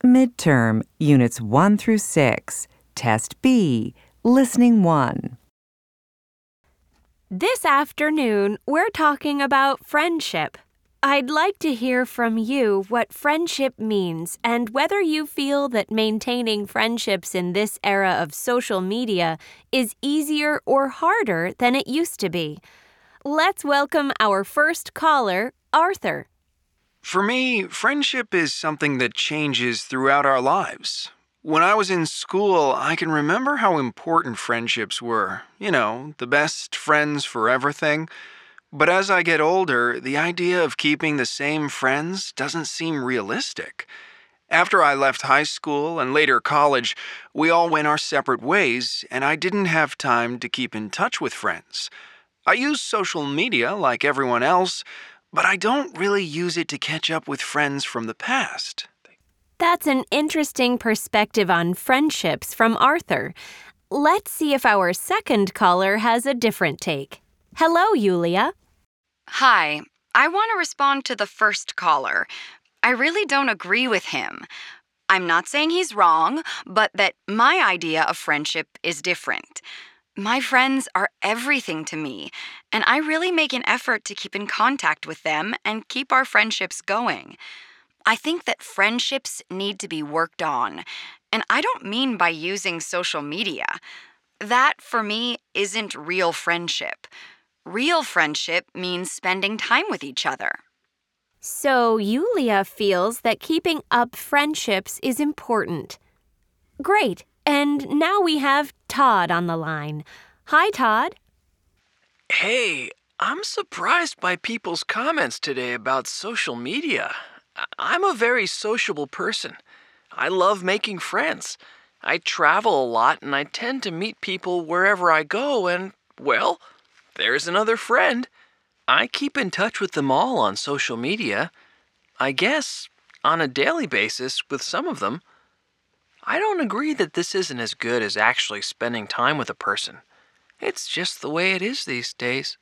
Midterm, Units 1 through 6, Test B, Listening 1. This afternoon, we're talking about friendship. I'd like to hear from you what friendship means and whether you feel that maintaining friendships in this era of social media is easier or harder than it used to be. Let's welcome our first caller, Arthur. For me, friendship is something that changes throughout our lives. When I was in school, I can remember how important friendships were. The best friends forever thing. But as I get older, the idea of keeping the same friends doesn't seem realistic. After I left high school and later college, we all went our separate ways, and I didn't have time to keep in touch with friends. I use social media like everyone else, but I don't really use it to catch up with friends from the past. That's an interesting perspective on friendships from Arthur. Let's see if our second caller has a different take. Hello, Yulia. Hi, I want to respond to the first caller. I really don't agree with him. I'm not saying he's wrong, but that my idea of friendship is different. My friends are everything to me, and I really make an effort to keep in contact with them and keep our friendships going. I think that friendships need to be worked on, and I don't mean by using social media. That, for me, isn't real friendship. Real friendship means spending time with each other. So Yulia feels that keeping up friendships is important. Great. And now we have Todd on the line. Hi, Todd. Hey, I'm surprised by people's comments today about social media. I'm a very sociable person. I love making friends. I travel a lot and I tend to meet people wherever I go and, well, there's another friend. I keep in touch with them all on social media. I guess on a daily basis with some of them. I don't agree that this isn't as good as actually spending time with a person. It's just the way it is these days.